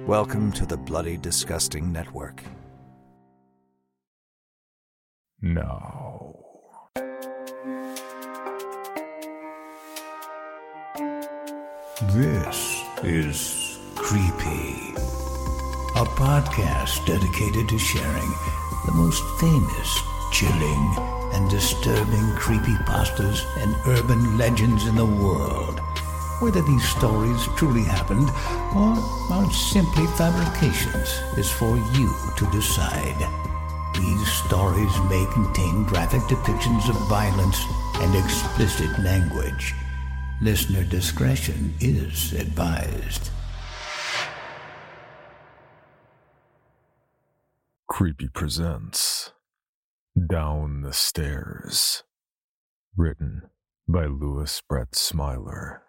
Welcome to the Bloody Disgusting Network. No. This is Creepy, a podcast dedicated to sharing the most famous, chilling, and disturbing creepypastas and urban legends in the world. Whether these stories truly happened or are simply fabrications is for you to decide. These stories may contain graphic depictions of violence and explicit language. Listener discretion is advised. Creepy presents Down the Stairs. Written by Louis Brett Smiler.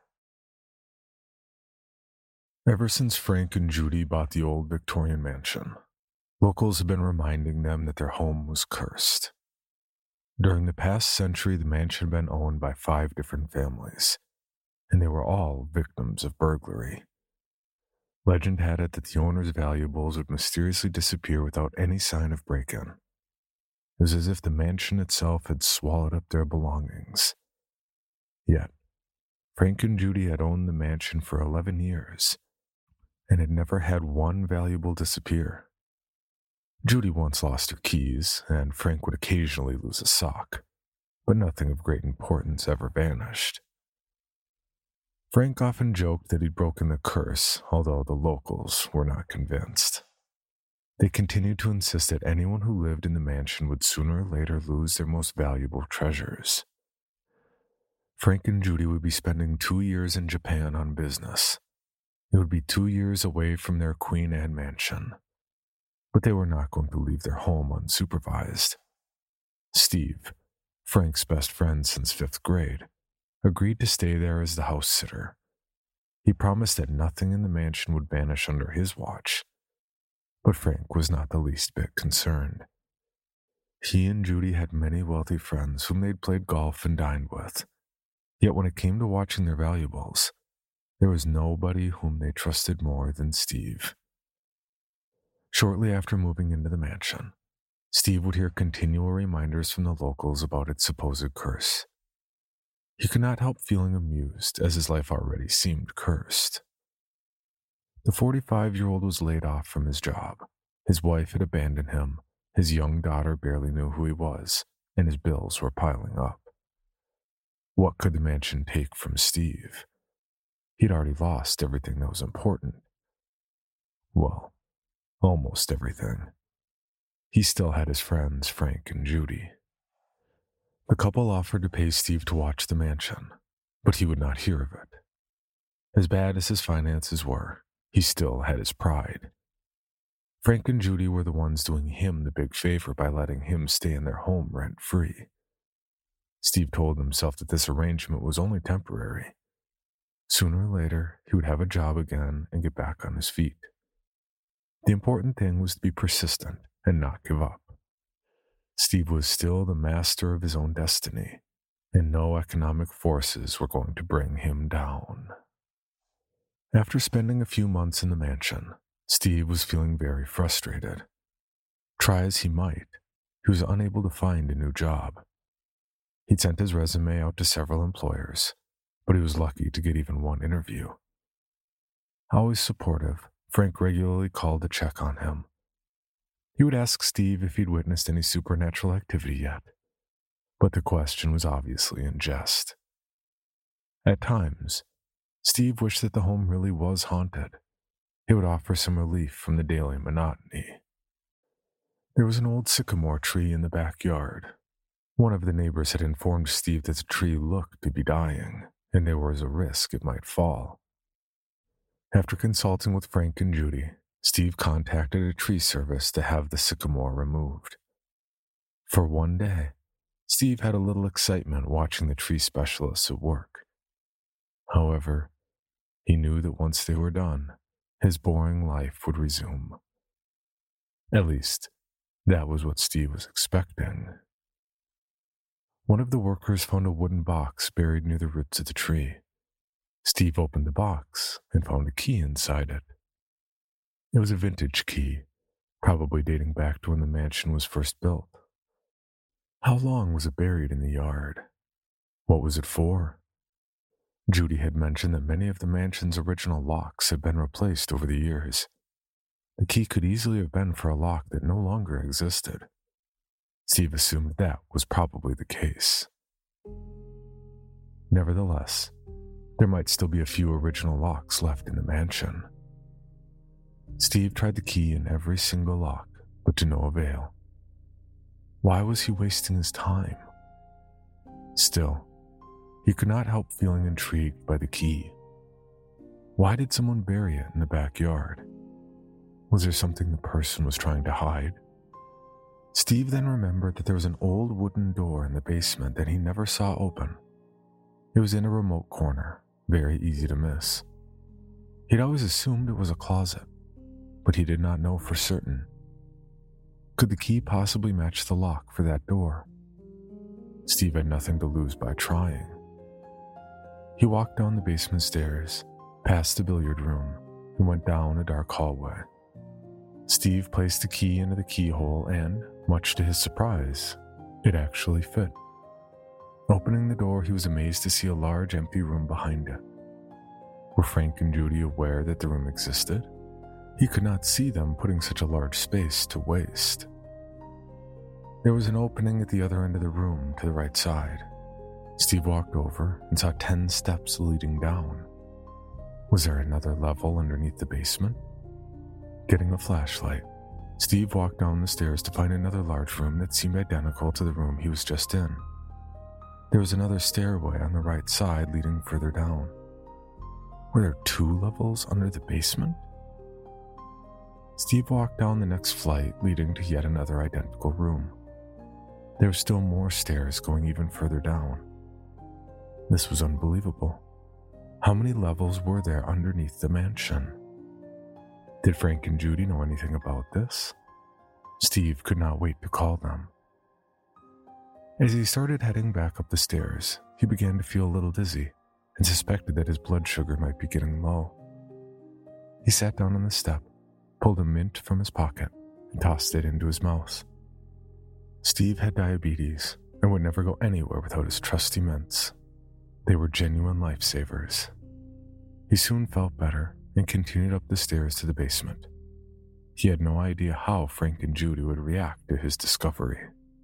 Ever since Frank and Judy bought the old Victorian mansion, locals have been reminding them that their home was cursed. During the past century, the mansion had been owned by 5 different families, and they were all victims of burglary. Legend had it that the owner's valuables would mysteriously disappear without any sign of break-in. It was as if the mansion itself had swallowed up their belongings. Yet, Frank and Judy had owned the mansion for 11 years, and had never had one valuable disappear. Judy once lost her keys, and Frank would occasionally lose a sock, but nothing of great importance ever vanished. Frank often joked that he'd broken the curse, although the locals were not convinced. They continued to insist that anyone who lived in the mansion would sooner or later lose their most valuable treasures. Frank and Judy would be spending 2 years in Japan on business. It would be 2 years away from their Queen Anne mansion, but they were not going to leave their home unsupervised. Steve, Frank's best friend since 5th grade, agreed to stay there as the house sitter. He promised that nothing in the mansion would vanish under his watch, but Frank was not the least bit concerned. He and Judy had many wealthy friends whom they'd played golf and dined with, yet when it came to watching their valuables, there was nobody whom they trusted more than Steve. Shortly after moving into the mansion, Steve would hear continual reminders from the locals about its supposed curse. He could not help feeling amused, as his life already seemed cursed. The 45-year-old was laid off from his job. His wife had abandoned him, his young daughter barely knew who he was, and his bills were piling up. What could the mansion take from Steve? He'd already lost everything that was important. Well, almost everything. He still had his friends, Frank and Judy. The couple offered to pay Steve to watch the mansion, but he would not hear of it. As bad as his finances were, he still had his pride. Frank and Judy were the ones doing him the big favor by letting him stay in their home rent-free. Steve told himself that this arrangement was only temporary. Sooner or later, he would have a job again and get back on his feet. The important thing was to be persistent and not give up. Steve was still the master of his own destiny, and no economic forces were going to bring him down. After spending a few months in the mansion, Steve was feeling very frustrated. Try as he might, he was unable to find a new job. He'd sent his resume out to several employers, but he was lucky to get even one interview. Always supportive, Frank regularly called to check on him. He would ask Steve if he'd witnessed any supernatural activity yet, but the question was obviously in jest. At times, Steve wished that the home really was haunted. It would offer some relief from the daily monotony. There was an old sycamore tree in the backyard. One of the neighbors had informed Steve that the tree looked to be dying, and there was a risk it might fall. After consulting with Frank and Judy, Steve contacted a tree service to have the sycamore removed. For one day, Steve had a little excitement watching the tree specialists at work. However, he knew that once they were done, his boring life would resume. At least, that was what Steve was expecting. One of the workers found a wooden box buried near the roots of the tree. Steve opened the box and found a key inside it. It was a vintage key, probably dating back to when the mansion was first built. How long was it buried in the yard? What was it for? Judy had mentioned that many of the mansion's original locks had been replaced over the years. The key could easily have been for a lock that no longer existed. Steve assumed that was probably the case. Nevertheless, there might still be a few original locks left in the mansion. Steve tried the key in every single lock, but to no avail. Why was he wasting his time? Still, he could not help feeling intrigued by the key. Why did someone bury it in the backyard? Was there something the person was trying to hide? Steve then remembered that there was an old wooden door in the basement that he never saw open. It was in a remote corner, very easy to miss. He'd always assumed it was a closet, but he did not know for certain. Could the key possibly match the lock for that door? Steve had nothing to lose by trying. He walked down the basement stairs, past the billiard room, and went down a dark hallway. Steve placed the key into the keyhole and, much to his surprise, it actually fit. Opening the door, he was amazed to see a large empty room behind it. Were Frank and Judy aware that the room existed? He could not see them putting such a large space to waste. There was an opening at the other end of the room to the right side. Steve walked over and saw 10 steps leading down. Was there another level underneath the basement? Getting a flashlight, Steve walked down the stairs to find another large room that seemed identical to the room he was just in. There was another stairway on the right side leading further down. Were there 2 levels under the basement? Steve walked down the next flight, leading to yet another identical room. There were still more stairs going even further down. This was unbelievable. How many levels were there underneath the mansion? Did Frank and Judy know anything about this? Steve could not wait to call them. As he started heading back up the stairs, he began to feel a little dizzy and suspected that his blood sugar might be getting low. He sat down on the step, pulled a mint from his pocket, and tossed it into his mouth. Steve had diabetes and would never go anywhere without his trusty mints. They were genuine lifesavers. He soon felt better and continued up the stairs to the basement. He had no idea how Frank and Judy would react to his discovery.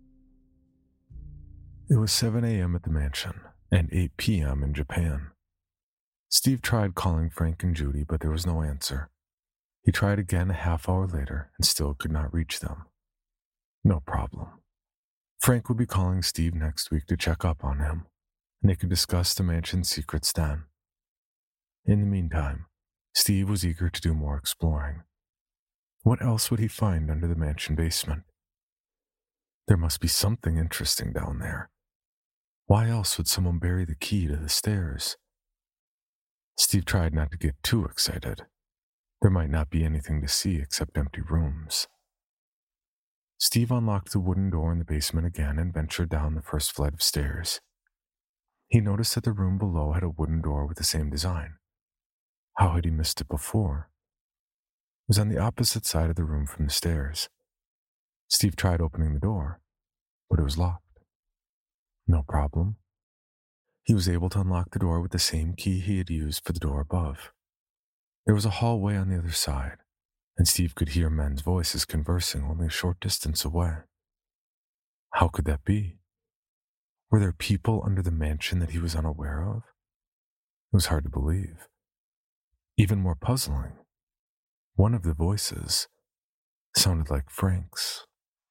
It was 7 a.m. at the mansion and 8 p.m. in Japan. Steve tried calling Frank and Judy, but there was no answer. He tried again a half hour later and still could not reach them. No problem. Frank would be calling Steve next week to check up on him, and they could discuss the mansion's secrets then. In the meantime, Steve was eager to do more exploring. What else would he find under the mansion basement? There must be something interesting down there. Why else would someone bury the key to the stairs? Steve tried not to get too excited. There might not be anything to see except empty rooms. Steve unlocked the wooden door in the basement again and ventured down the first flight of stairs. He noticed that the room below had a wooden door with the same design. How had he missed it before? It was on the opposite side of the room from the stairs. Steve tried opening the door, but it was locked. No problem. He was able to unlock the door with the same key he had used for the door above. There was a hallway on the other side, and Steve could hear men's voices conversing only a short distance away. How could that be? Were there people under the mansion that he was unaware of? It was hard to believe. Even more puzzling, one of the voices sounded like Frank's.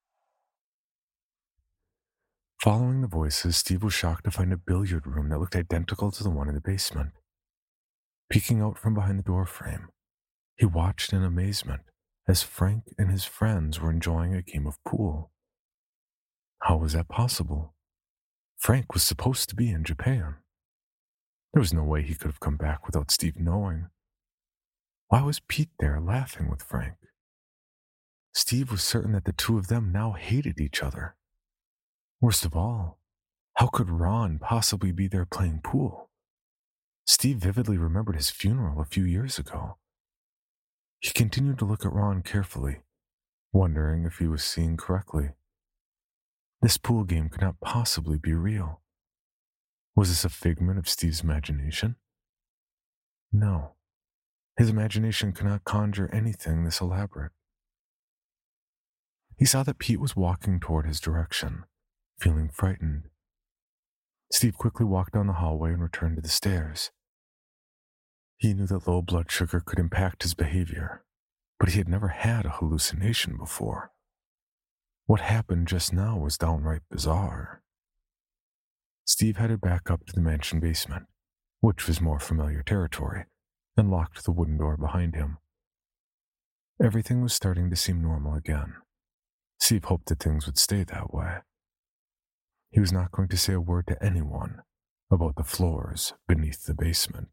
Following the voices, Steve was shocked to find a billiard room that looked identical to the one in the basement. Peeking out from behind the door frame, he watched in amazement as Frank and his friends were enjoying a game of pool. How was that possible? Frank was supposed to be in Japan. There was no way he could have come back without Steve knowing. Why was Pete there laughing with Frank? Steve was certain that the two of them now hated each other. Worst of all, how could Ron possibly be there playing pool? Steve vividly remembered his funeral a few years ago. He continued to look at Ron carefully, wondering if he was seeing correctly. This pool game could not possibly be real. Was this a figment of Steve's imagination? No. His imagination could not conjure anything this elaborate. He saw that Pete was walking toward his direction, feeling frightened. Steve quickly walked down the hallway and returned to the stairs. He knew that low blood sugar could impact his behavior, but he had never had a hallucination before. What happened just now was downright bizarre. Steve headed back up to the mansion basement, which was more familiar territory, and locked the wooden door behind him. Everything was starting to seem normal again. Steve hoped that things would stay that way. He was not going to say a word to anyone about the floors beneath the basement.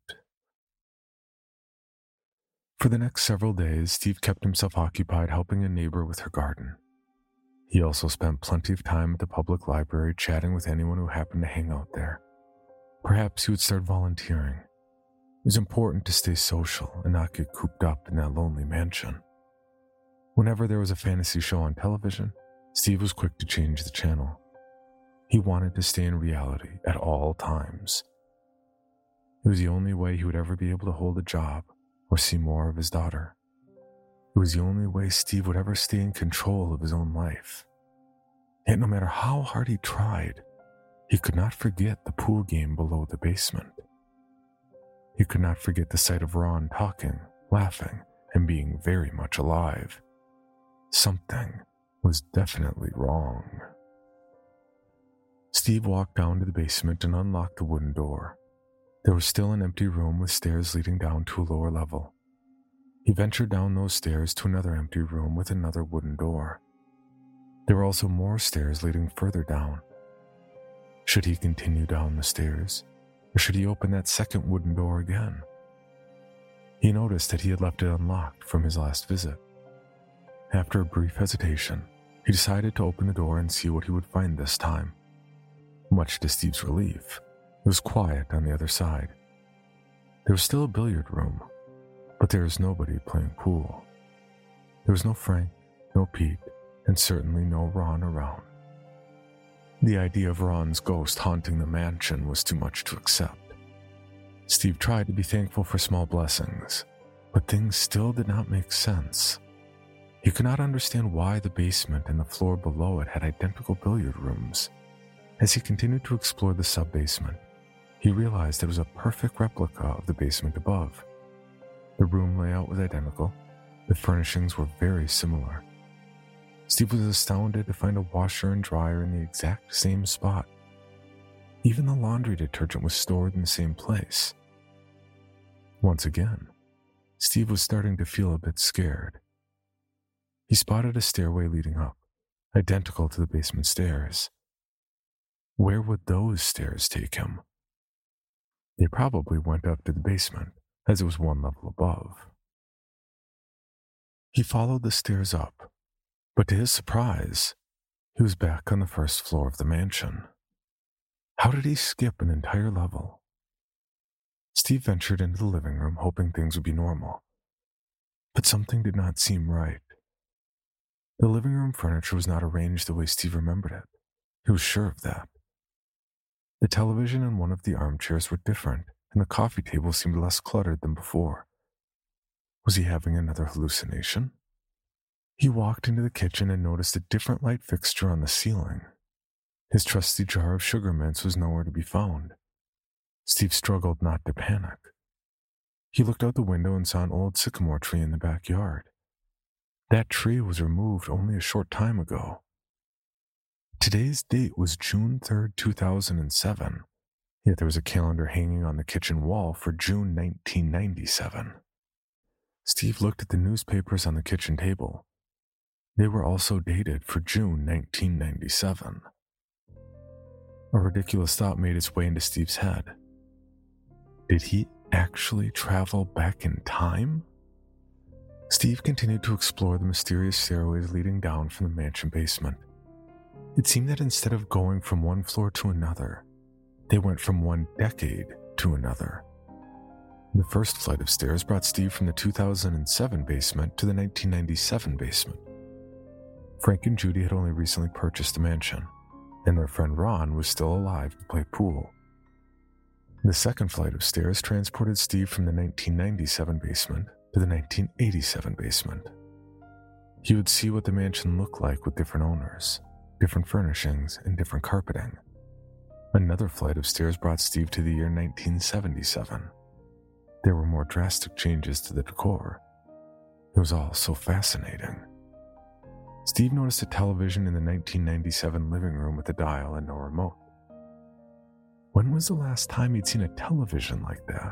For the next several days, Steve kept himself occupied helping a neighbor with her garden. He also spent plenty of time at the public library chatting with anyone who happened to hang out there. Perhaps he would start volunteering. It was important to stay social and not get cooped up in that lonely mansion. Whenever there was a fantasy show on television, Steve was quick to change the channel. He wanted to stay in reality at all times. It was the only way he would ever be able to hold a job or see more of his daughter. It was the only way Steve would ever stay in control of his own life. Yet no matter how hard he tried, he could not forget the pool game below the basement. He could not forget the sight of Ron talking, laughing, and being very much alive. Something was definitely wrong. Steve walked down to the basement and unlocked the wooden door. There was still an empty room with stairs leading down to a lower level. He ventured down those stairs to another empty room with another wooden door. There were also more stairs leading further down. Should he continue down the stairs, or should he open that second wooden door again? He noticed that he had left it unlocked from his last visit. After a brief hesitation, he decided to open the door and see what he would find this time. Much to Steve's relief, it was quiet on the other side. There was still a billiard room, but there was nobody playing pool. There was no Frank, no Pete, and certainly no Ron around. The idea of Ron's ghost haunting the mansion was too much to accept. Steve tried to be thankful for small blessings, but things still did not make sense. He could not understand why the basement and the floor below it had identical billiard rooms. As he continued to explore the sub-basement, he realized it was a perfect replica of the basement above. The room layout was identical. The furnishings were very similar. Steve was astounded to find a washer and dryer in the exact same spot. Even the laundry detergent was stored in the same place. Once again, Steve was starting to feel a bit scared. He spotted a stairway leading up, identical to the basement stairs. Where would those stairs take him? They probably went up to the basement, as it was one level above. He followed the stairs up, but to his surprise, he was back on the first floor of the mansion. How did he skip an entire level? Steve ventured into the living room, hoping things would be normal. But something did not seem right. The living room furniture was not arranged the way Steve remembered it. He was sure of that. The television and one of the armchairs were different, and the coffee table seemed less cluttered than before. Was he having another hallucination? He walked into the kitchen and noticed a different light fixture on the ceiling. His trusty jar of sugar mints was nowhere to be found. Steve struggled not to panic. He looked out the window and saw an old sycamore tree in the backyard. That tree was removed only a short time ago. Today's date was June 3rd, 2007, yet there was a calendar hanging on the kitchen wall for June 1997. Steve looked at the newspapers on the kitchen table. They were also dated for June 1997. A ridiculous thought made its way into Steve's head. Did he actually travel back in time? Steve continued to explore the mysterious stairways leading down from the mansion basement. It seemed that instead of going from one floor to another, they went from one decade to another. The first flight of stairs brought Steve from the 2007 basement to the 1997 basement. Frank and Judy had only recently purchased the mansion, and their friend Ron was still alive to play pool. The second flight of stairs transported Steve from the 1997 basement to the 1987 basement. He would see what the mansion looked like with different owners, different furnishings, and different carpeting. Another flight of stairs brought Steve to the year 1977. There were more drastic changes to the decor. It was all so fascinating. Steve noticed a television in the 1997 living room with a dial and no remote. When was the last time he'd seen a television like that?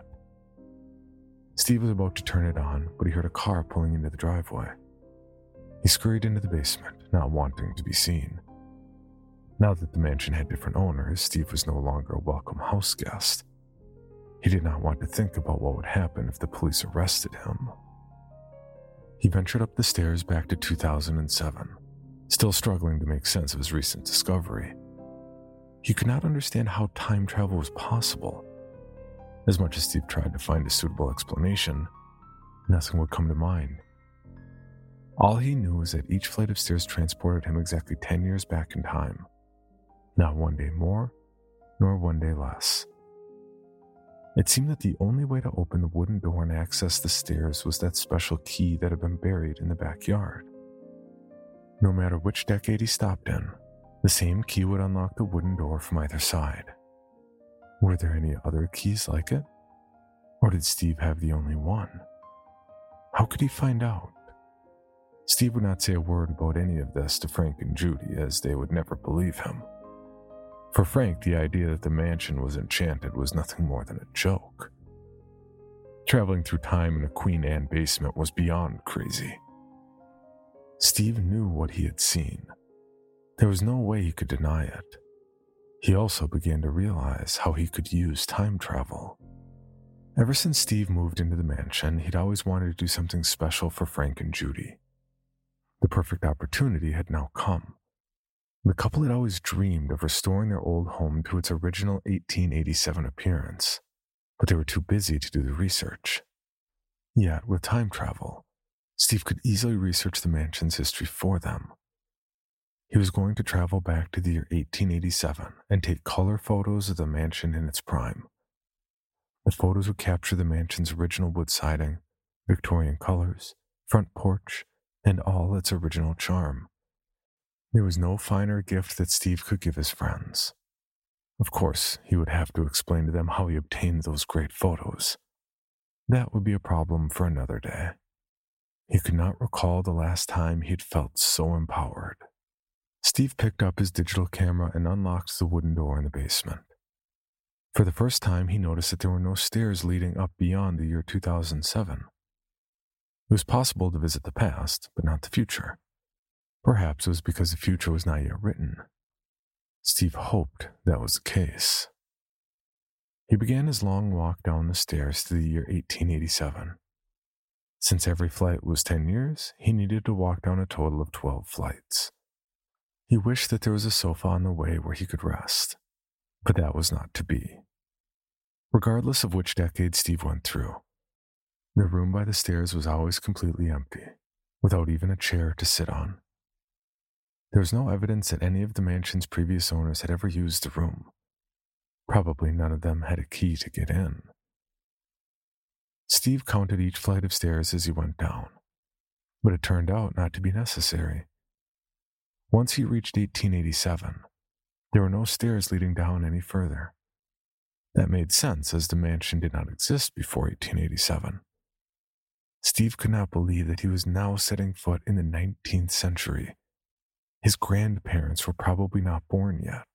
Steve was about to turn it on, but he heard a car pulling into the driveway. He scurried into the basement, not wanting to be seen. Now that the mansion had different owners, Steve was no longer a welcome house guest. He did not want to think about what would happen if the police arrested him. He ventured up the stairs back to 2007, still struggling to make sense of his recent discovery. He could not understand how time travel was possible. As much as Steve tried to find a suitable explanation, nothing would come to mind. All he knew was that each flight of stairs transported him exactly 10 years back in time. Not one day more, nor one day less. It seemed that the only way to open the wooden door and access the stairs was that special key that had been buried in the backyard. No matter which decade he stopped in, the same key would unlock the wooden door from either side. Were there any other keys like it? Or did Steve have the only one? How could he find out? Steve would not say a word about any of this to Frank and Judy, as they would never believe him. For Frank, the idea that the mansion was enchanted was nothing more than a joke. Traveling through time in a Queen Anne basement was beyond crazy. Steve knew what he had seen. There was no way he could deny it. He also began to realize how he could use time travel. Ever since Steve moved into the mansion, he'd always wanted to do something special for Frank and Judy. The perfect opportunity had now come. The couple had always dreamed of restoring their old home to its original 1887 appearance, but they were too busy to do the research. Yet, with time travel, Steve could easily research the mansion's history for them. He was going to travel back to the year 1887 and take color photos of the mansion in its prime. The photos would capture the mansion's original wood siding, Victorian colors, front porch, and all its original charm. There was no finer gift that Steve could give his friends. Of course, he would have to explain to them how he obtained those great photos. That would be a problem for another day. He could not recall the last time he had felt so empowered. Steve picked up his digital camera and unlocked the wooden door in the basement. For the first time, he noticed that there were no stairs leading up beyond the year 2007. It was possible to visit the past, but not the future. Perhaps it was because the future was not yet written. Steve hoped that was the case. He began his long walk down the stairs to the year 1887. Since every flight was 10 years, he needed to walk down a total of 12 flights. He wished that there was a sofa on the way where he could rest, but that was not to be. Regardless of which decade Steve went through, the room by the stairs was always completely empty, without even a chair to sit on. There was no evidence that any of the mansion's previous owners had ever used the room. Probably none of them had a key to get in. Steve counted each flight of stairs as he went down, but it turned out not to be necessary. Once he reached 1887, there were no stairs leading down any further. That made sense, as the mansion did not exist before 1887. Steve could not believe that he was now setting foot in the 19th century. His grandparents were probably not born yet.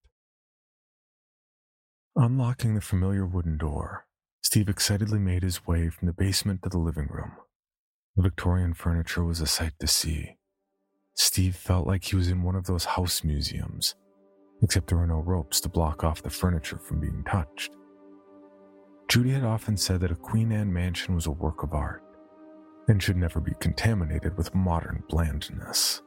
Unlocking the familiar wooden door, Steve excitedly made his way from the basement to the living room. The Victorian furniture was a sight to see. Steve felt like he was in one of those house museums, except there were no ropes to block off the furniture from being touched. Judy had often said that a Queen Anne mansion was a work of art and should never be contaminated with modern blandness.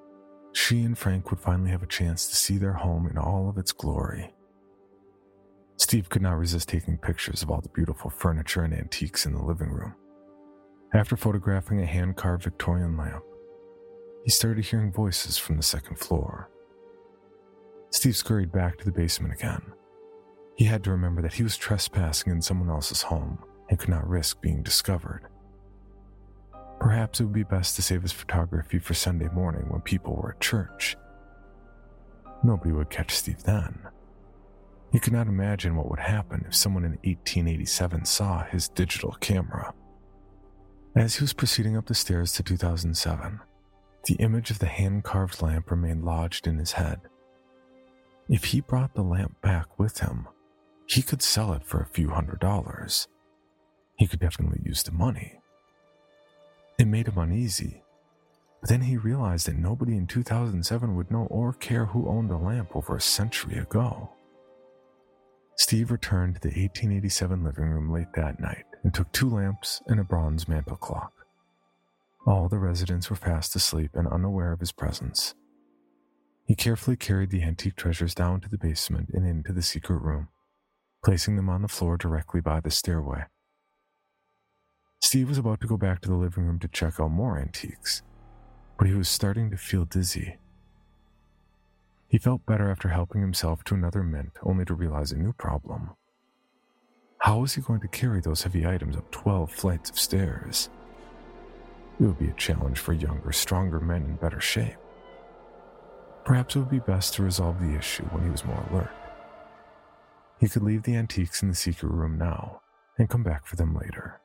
She and Frank would finally have a chance to see their home in all of its glory. Steve could not resist taking pictures of all the beautiful furniture and antiques in the living room. After photographing a hand-carved Victorian lamp, he started hearing voices from the second floor. Steve scurried back to the basement again. He had to remember that he was trespassing in someone else's home and could not risk being discovered. Perhaps it would be best to save his photography for Sunday morning when people were at church. Nobody would catch Steve then. He could not imagine what would happen if someone in 1887 saw his digital camera. As he was proceeding up the stairs to 2007, the image of the hand-carved lamp remained lodged in his head. If he brought the lamp back with him, he could sell it for a few $100s. He could definitely use the money. It made him uneasy, but then he realized that nobody in 2007 would know or care who owned the lamp over a century ago. Steve returned to the 1887 living room late that night and took 2 lamps and a bronze mantel clock. All the residents were fast asleep and unaware of his presence. He carefully carried the antique treasures down to the basement and into the secret room, placing them on the floor directly by the stairway. Steve was about to go back to the living room to check out more antiques, but he was starting to feel dizzy. He felt better after helping himself to another mint, only to realize a new problem. How was he going to carry those heavy items up 12 flights of stairs? It would be a challenge for younger, stronger men in better shape. Perhaps it would be best to resolve the issue when he was more alert. He could leave the antiques in the secret room now and come back for them later.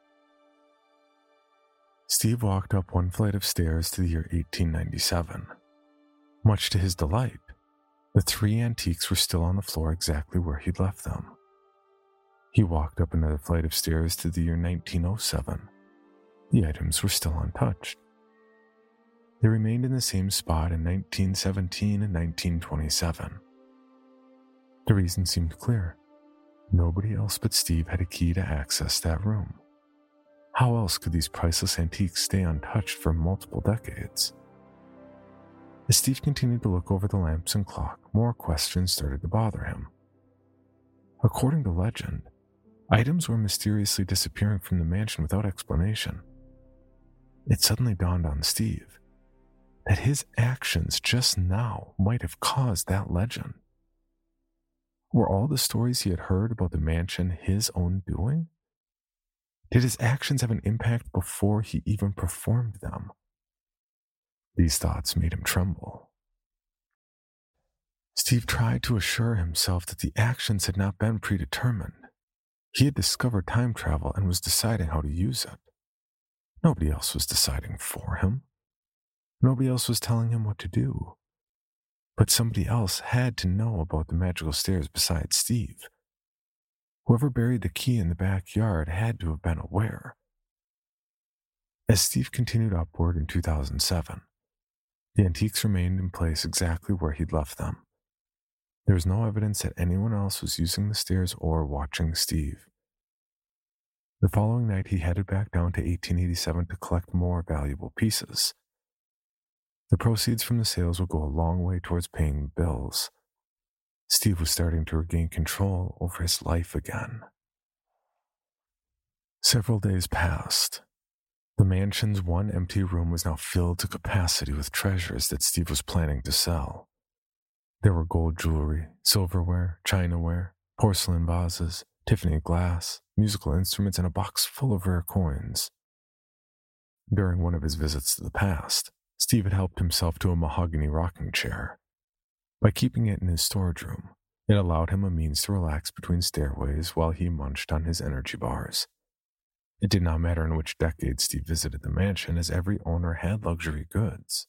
Steve walked up 1 flight of stairs to the year 1897. Much to his delight, the 3 antiques were still on the floor exactly where he'd left them. He walked up another flight of stairs to the year 1907. The items were still untouched. They remained in the same spot in 1917 and 1927. The reason seemed clear. Nobody else but Steve had a key to access that room. How else could these priceless antiques stay untouched for multiple decades? As Steve continued to look over the lamps and clock, more questions started to bother him. According to legend, items were mysteriously disappearing from the mansion without explanation. It suddenly dawned on Steve that his actions just now might have caused that legend. Were all the stories he had heard about the mansion his own doing? Did his actions have an impact before he even performed them? These thoughts made him tremble. Steve tried to assure himself that the actions had not been predetermined. He had discovered time travel and was deciding how to use it. Nobody else was deciding for him. Nobody else was telling him what to do. But somebody else had to know about the magical stairs besides Steve. Whoever buried the key in the backyard had to have been aware. As Steve continued upward in 2007, the antiques remained in place exactly where he'd left them. There was no evidence that anyone else was using the stairs or watching Steve. The following night, he headed back down to 1887 to collect more valuable pieces. The proceeds from the sales would go a long way towards paying bills. Steve was starting to regain control over his life again. Several days passed. The mansion's one empty room was now filled to capacity with treasures that Steve was planning to sell. There were gold jewelry, silverware, chinaware, porcelain vases, Tiffany glass, musical instruments, and a box full of rare coins. During one of his visits to the past, Steve had helped himself to a mahogany rocking chair. By keeping it in his storage room, it allowed him a means to relax between stairways while he munched on his energy bars. It did not matter in which decade Steve visited the mansion, as every owner had luxury goods.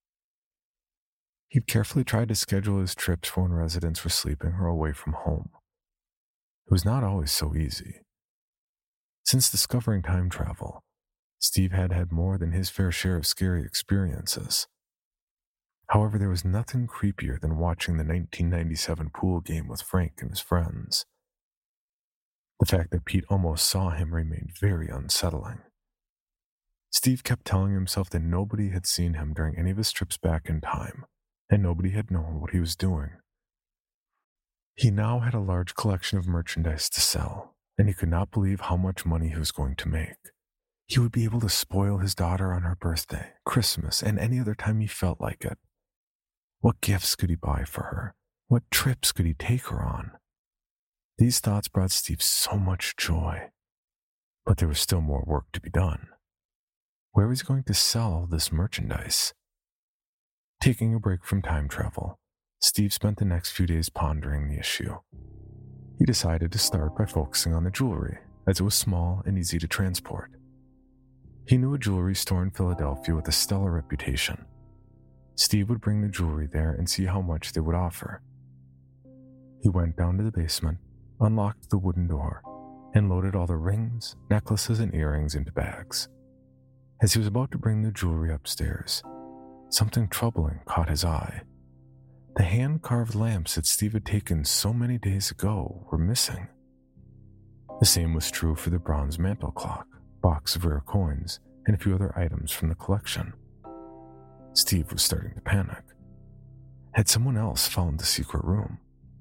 He'd carefully tried to schedule his trips for when residents were sleeping or away from home. It was not always so easy. Since discovering time travel, Steve had had more than his fair share of scary experiences. However, there was nothing creepier than watching the 1997 pool game with Frank and his friends. The fact that Pete almost saw him remained very unsettling. Steve kept telling himself that nobody had seen him during any of his trips back in time, and nobody had known what he was doing. He now had a large collection of merchandise to sell, and he could not believe how much money he was going to make. He would be able to spoil his daughter on her birthday, Christmas, and any other time he felt like it. What gifts could he buy for her? What trips could he take her on? These thoughts brought Steve so much joy. But there was still more work to be done. Where was he going to sell all this merchandise? Taking a break from time travel, Steve spent the next few days pondering the issue. He decided to start by focusing on the jewelry, as it was small and easy to transport. He knew a jewelry store in Philadelphia with a stellar reputation. Steve would bring the jewelry there and see how much they would offer. He went down to the basement, unlocked the wooden door, and loaded all the rings, necklaces, and earrings into bags. As he was about to bring the jewelry upstairs, something troubling caught his eye. The hand-carved lamps that Steve had taken so many days ago were missing. The same was true for the bronze mantel clock, box of rare coins, and a few other items from the collection. Steve was starting to panic. Had someone else found the secret room?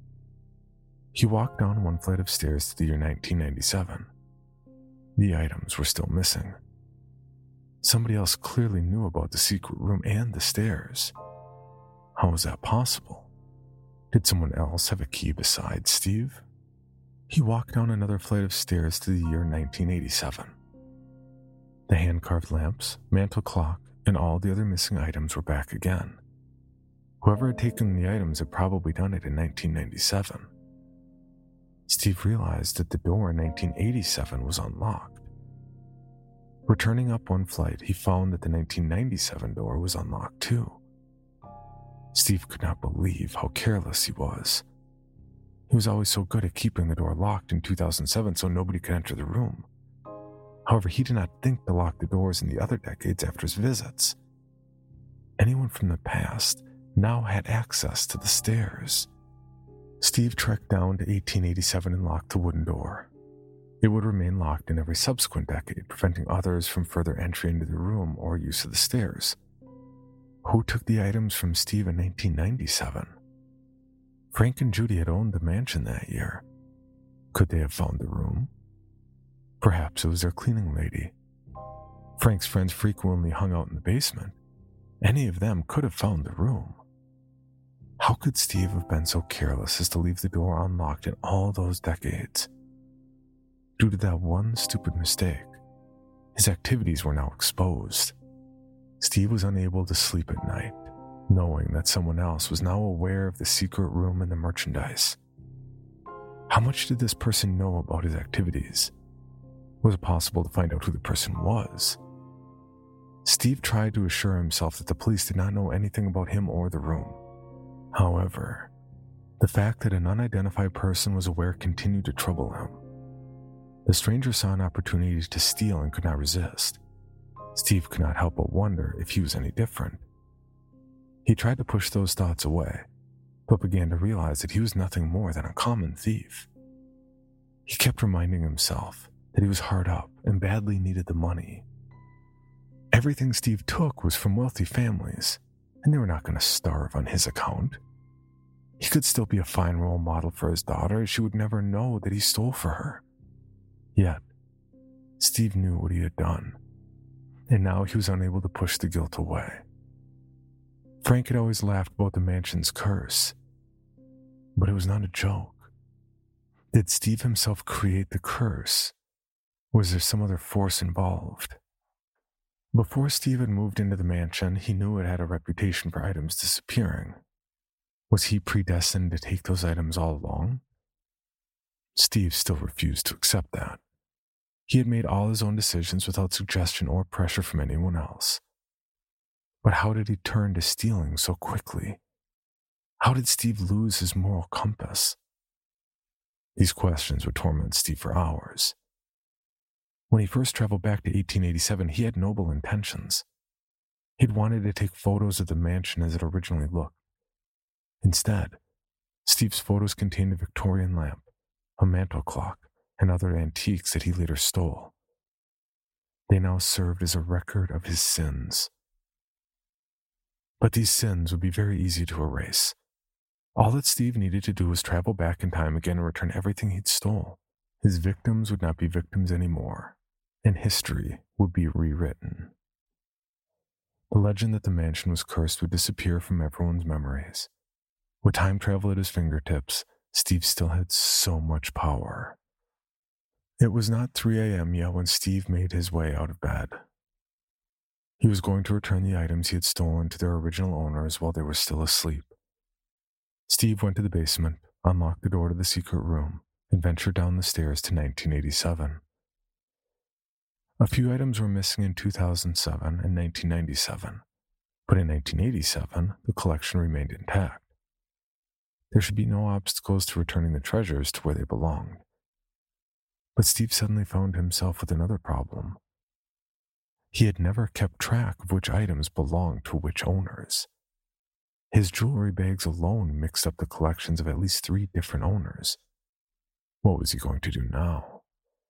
He walked down one flight of stairs to the year 1997. The items were still missing. Somebody else clearly knew about the secret room and the stairs. How was that possible? Did someone else have a key besides Steve? He walked down another flight of stairs to the year 1987. The hand-carved lamps, mantel clock, and all the other missing items were back again. Whoever had taken the items had probably done it in 1997. Steve realized that the door in 1987 was unlocked. Returning up one flight, he found that the 1997 door was unlocked too. Steve could not believe how careless he was. He was always so good at keeping the door locked in 2007 so nobody could enter the room. However, he did not think to lock the doors in the other decades after his visits. Anyone from the past now had access to the stairs. Steve trekked down to 1887 and locked the wooden door. It would remain locked in every subsequent decade, preventing others from further entry into the room or use of the stairs. Who took the items from Steve in 1997? Frank and Judy had owned the mansion that year. Could they have found the room? Perhaps it was their cleaning lady. Frank's friends frequently hung out in the basement. Any of them could have found the room. How could Steve have been so careless as to leave the door unlocked in all those decades? Due to that one stupid mistake, his activities were now exposed. Steve was unable to sleep at night, knowing that someone else was now aware of the secret room and the merchandise. How much did this person know about his activities? Was it possible to find out who the person was? Steve tried to assure himself that the police did not know anything about him or the room. However, the fact that an unidentified person was aware continued to trouble him. The stranger saw an opportunity to steal and could not resist. Steve could not help but wonder if he was any different. He tried to push those thoughts away, but began to realize that he was nothing more than a common thief. He kept reminding himself that he was hard up and badly needed the money. Everything Steve took was from wealthy families, and they were not going to starve on his account. He could still be a fine role model for his daughter, as she would never know that he stole for her. Yet, Steve knew what he had done, and now he was unable to push the guilt away. Frank had always laughed about the mansion's curse, but it was not a joke. Did Steve himself create the curse? Was there some other force involved? Before Steve had moved into the mansion, he knew it had a reputation for items disappearing. Was he predestined to take those items all along? Steve still refused to accept that. He had made all his own decisions without suggestion or pressure from anyone else. But how did he turn to stealing so quickly? How did Steve lose his moral compass? These questions would torment Steve for hours. When he first traveled back to 1887, he had noble intentions. He'd wanted to take photos of the mansion as it originally looked. Instead, Steve's photos contained a Victorian lamp, a mantel clock, and other antiques that he later stole. They now served as a record of his sins. But these sins would be very easy to erase. All that Steve needed to do was travel back in time again and return everything he'd stole. His victims would not be victims anymore, and history would be rewritten. The legend that the mansion was cursed would disappear from everyone's memories. With time travel at his fingertips, Steve still had so much power. It was not 3 a.m. yet when Steve made his way out of bed. He was going to return the items he had stolen to their original owners while they were still asleep. Steve went to the basement, unlocked the door to the secret room, and ventured down the stairs to 1987. A few items were missing in 2007 and 1997, but in 1987, the collection remained intact. There should be no obstacles to returning the treasures to where they belonged. But Steve suddenly found himself with another problem. He had never kept track of which items belonged to which owners. His jewelry bags alone mixed up the collections of at least 3 different owners. What was he going to do now?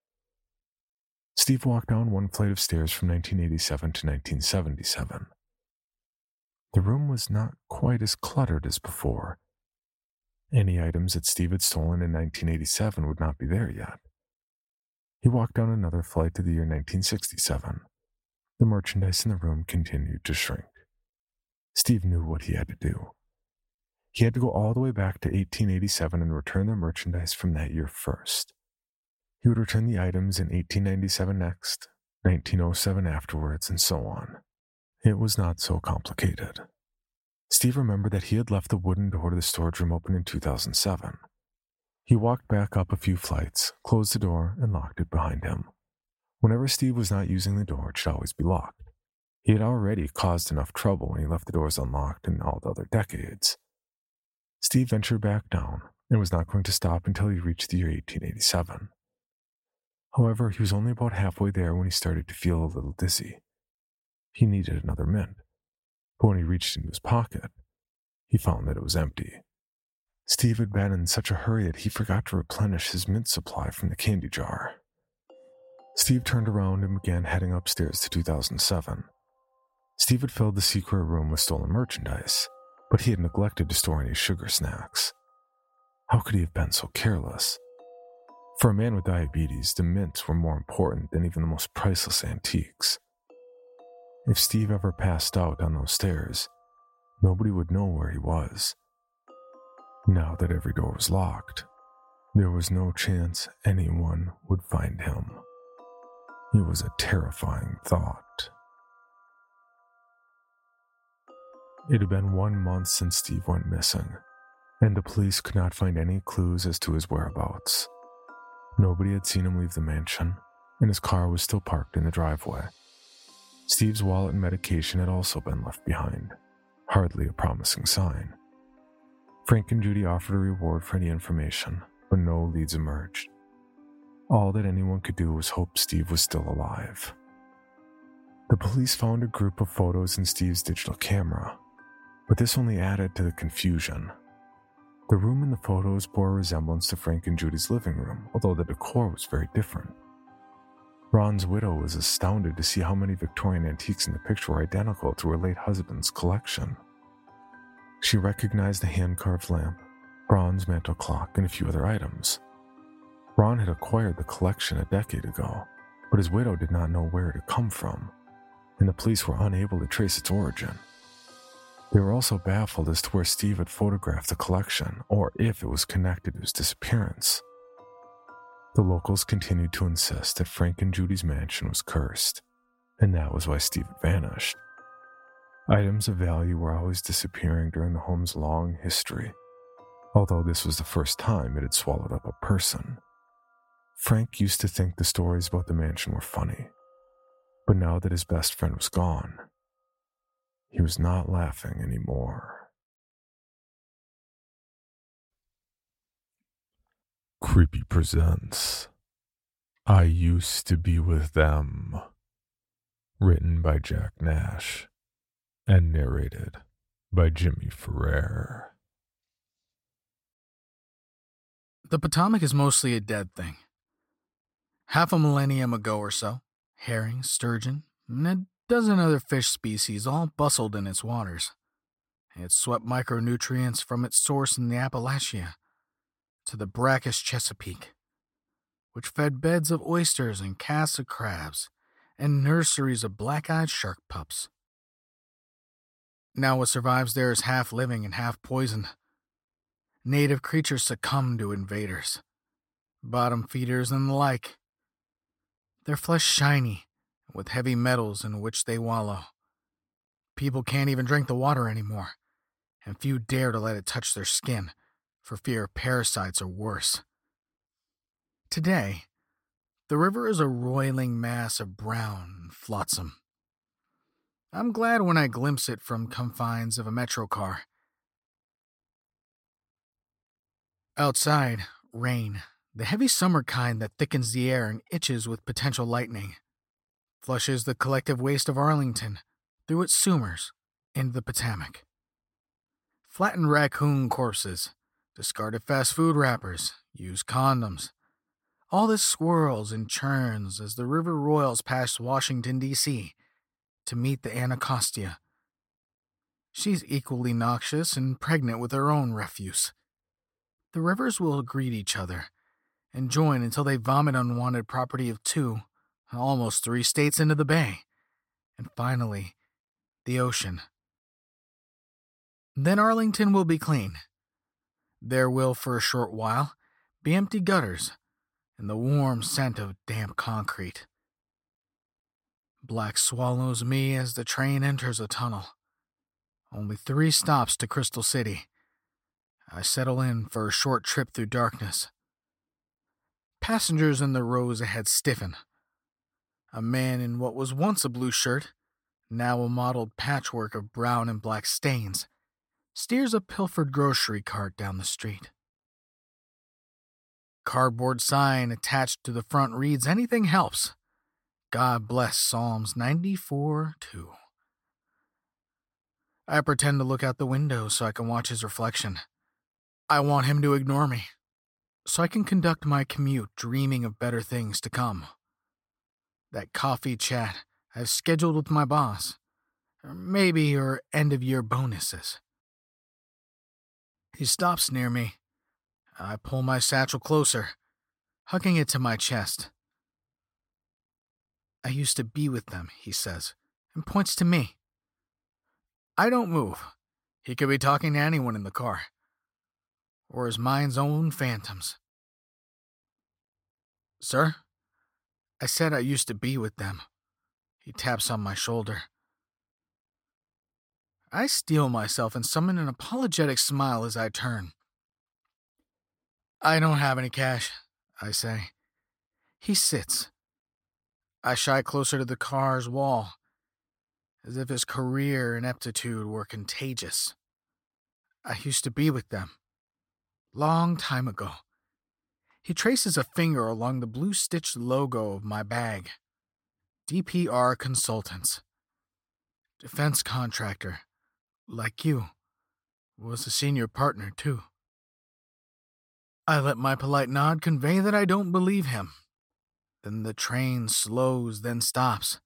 Steve walked down one flight of stairs from 1987 to 1977. The room was not quite as cluttered as before. Any items that Steve had stolen in 1987 would not be there yet. He walked down another flight to the year 1967. The merchandise in the room continued to shrink. Steve knew what he had to do. He had to go all the way back to 1887 and return the merchandise from that year first. He would return the items in 1897 next, 1907 afterwards, and so on. It was not so complicated. Steve remembered that he had left the wooden door to the storage room open in 2007. He walked back up a few flights, closed the door, and locked it behind him. Whenever Steve was not using the door, it should always be locked. He had already caused enough trouble when he left the doors unlocked in all the other decades. Steve ventured back down and was not going to stop until he reached the year 1887. However, he was only about halfway there when he started to feel a little dizzy. He needed another mint, but when he reached into his pocket, he found that it was empty. Steve had been in such a hurry that he forgot to replenish his mint supply from the candy jar. Steve turned around and began heading upstairs to 2007. Steve had filled the secret room with stolen merchandise, but he had neglected to store any sugar snacks. How could he have been so careless? For a man with diabetes, the mints were more important than even the most priceless antiques. If Steve ever passed out on those stairs, nobody would know where he was. Now that every door was locked, there was no chance anyone would find him. It was a terrifying thought. It had been 1 month since Steve went missing, and the police could not find any clues as to his whereabouts. Nobody had seen him leave the mansion, and his car was still parked in the driveway. Steve's wallet and medication had also been left behind, hardly a promising sign. Frank and Judy offered a reward for any information, but no leads emerged. All that anyone could do was hope Steve was still alive. The police found a group of photos in Steve's digital camera, but this only added to the confusion. The room in the photos bore a resemblance to Frank and Judy's living room, although the decor was very different. Ron's widow was astounded to see how many Victorian antiques in the picture were identical to her late husband's collection. She recognized the hand-carved lamp, bronze mantel clock, and a few other items. Ron had acquired the collection a decade ago, but his widow did not know where it had come from, and the police were unable to trace its origin. They were also baffled as to where Steve had photographed the collection, or if it was connected to his disappearance. The locals continued to insist that Frank and Judy's mansion was cursed, and that was why Steve had vanished. Items of value were always disappearing during the home's long history, although this was the first time it had swallowed up a person. Frank used to think the stories about the mansion were funny, but now that his best friend was gone, he was not laughing anymore. Creepy presents I Used to Be With Them, written by Jack Nash and narrated by Jimmy Ferrer. The Potomac is mostly a dead thing. Half a millennium ago or so, herring, sturgeon, and a dozen other fish species all bustled in its waters. It swept micronutrients from its source in the Appalachia to the brackish Chesapeake, which fed beds of oysters and casts of crabs and nurseries of black-eyed shark pups. Now what survives there is half living and half poisoned. Native creatures succumb to invaders, bottom feeders and the like. Their flesh shiny, with heavy metals in which they wallow. People can't even drink the water anymore, and few dare to let it touch their skin, for fear of parasites or worse. Today, the river is a roiling mass of brown and flotsam. I'm glad when I glimpse it from confines of a metro car. Outside, rain, the heavy summer kind that thickens the air and itches with potential lightning, flushes the collective waste of Arlington through its sewers into the Potomac. Flattened raccoon corpses, discarded fast food wrappers, used condoms. All this swirls and churns as the river roils past Washington, D.C. to meet the Anacostia. She's equally noxious and pregnant with her own refuse. The rivers will greet each other and join until they vomit unwanted property of 2, almost 3 states into the bay. And finally, the ocean. Then Arlington will be clean. There will, for a short while, be empty gutters and the warm scent of damp concrete. Black swallows me as the train enters a tunnel. Only 3 stops to Crystal City. I settle in for a short trip through darkness. Passengers in the rows ahead stiffen. A man in what was once a blue shirt, now a mottled patchwork of brown and black stains, steers a pilfered grocery cart down the street. Cardboard sign attached to the front reads, "Anything helps. God bless Psalms 94:2. I pretend to look out the window so I can watch his reflection. I want him to ignore me, so I can conduct my commute dreaming of better things to come. That coffee chat I've scheduled with my boss, or maybe your end-of-year bonuses. He stops near me. I pull my satchel closer, hugging it to my chest. I used to be with them, he says, and points to me. I don't move. He could be talking to anyone in the car, or his mind's own phantoms. Sir? I said I used to be with them. He taps on my shoulder. I steel myself and summon an apologetic smile as I turn. I don't have any cash, I say. He sits. I shy closer to the car's wall, as if his career ineptitude were contagious. I used to be with them. Long time ago. He traces a finger along the blue-stitched logo of my bag. DPR Consultants. Defense contractor. Like you. Was a senior partner, too. I let my polite nod convey that I don't believe him. Then the train slows, then stops.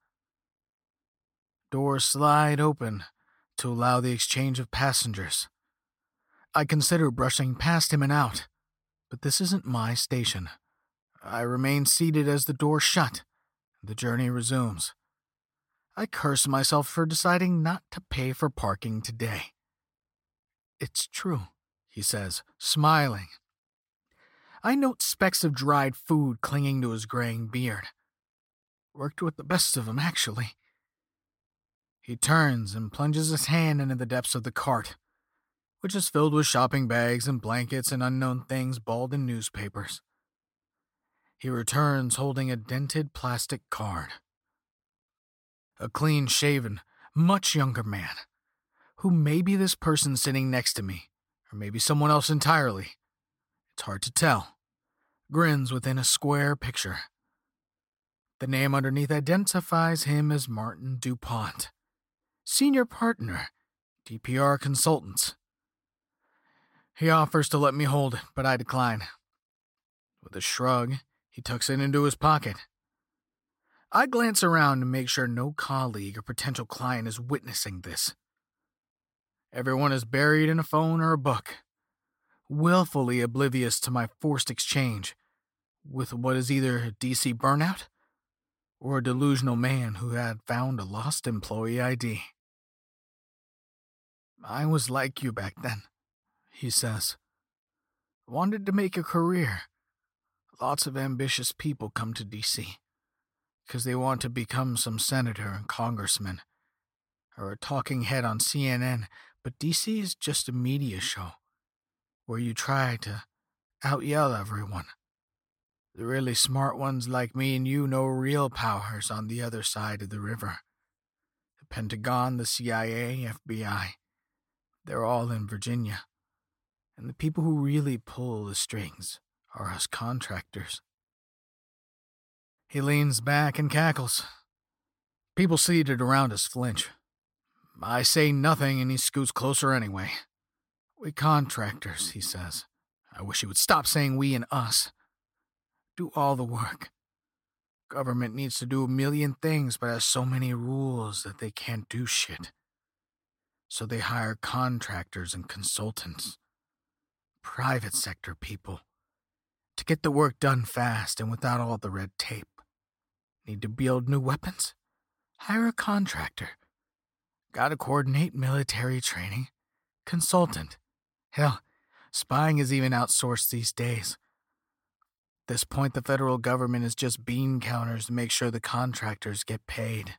Doors slide open to allow the exchange of passengers. I consider brushing past him and out, but this isn't my station. I remain seated as the door shut. The journey resumes. I curse myself for deciding not to pay for parking today. It's true, he says, smiling. I note specks of dried food clinging to his graying beard. Worked with the best of them, actually. He turns and plunges his hand into the depths of the cart, which is filled with shopping bags and blankets and unknown things balled in newspapers. He returns holding a dented plastic card. A clean-shaven, much younger man, who may be this person sitting next to me, or maybe someone else entirely. It's hard to tell. Grins within a square picture. The name underneath identifies him as Martin DuPont, senior partner, DPR Consultants. He offers to let me hold it, but I decline. With a shrug, he tucks it into his pocket. I glance around to make sure no colleague or potential client is witnessing this. Everyone is buried in a phone or a book, willfully oblivious to my forced exchange with what is either a DC burnout or a delusional man who had found a lost employee ID. I was like you back then, he says. Wanted to make a career. Lots of ambitious people come to DC because they want to become some senator and congressman or a talking head on CNN, but DC is just a media show where you try to out-yell everyone. The really smart ones like me and you know real powers on the other side of the river. The Pentagon, the CIA, FBI, they're all in Virginia. And the people who really pull the strings are us contractors. He leans back and cackles. People seated around us flinch. I say nothing and he scoots closer anyway. We contractors, he says. I wish he would stop saying we and us. Do all the work. Government needs to do a million things but has so many rules that they can't do shit. So they hire contractors and consultants. Private sector people, to get the work done fast and without all the red tape. Need to build new weapons? Hire a contractor. Gotta coordinate military training? Consultant. Hell, spying is even outsourced these days. At this point, the federal government is just bean counters to make sure the contractors get paid.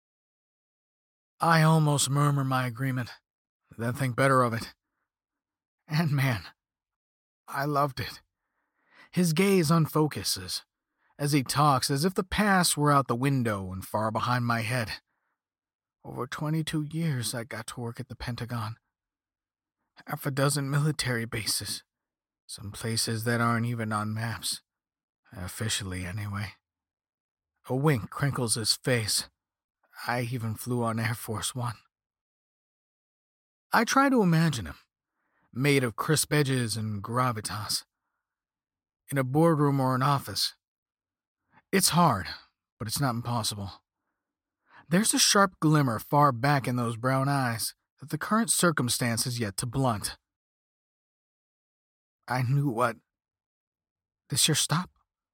I almost murmur my agreement, then think better of it. And man, I loved it. His gaze unfocuses as he talks as if the past were out the window and far behind my head. Over 22 years I got to work at the Pentagon. Half a dozen military bases. Some places that aren't even on maps. Officially, anyway. A wink crinkles his face. I even flew on Air Force One. I try to imagine him, made of crisp edges and gravitas, in a boardroom or an office. It's hard, but it's not impossible. There's a sharp glimmer far back in those brown eyes that the current circumstance has yet to blunt. I knew what. This your stop?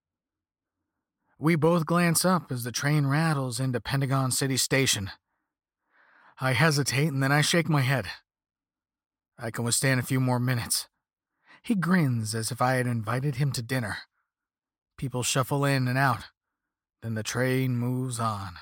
We both glance up as the train rattles into Pentagon City Station. I hesitate and then I shake my head. I can withstand a few more minutes. He grins as if I had invited him to dinner. People shuffle in and out. Then the train moves on.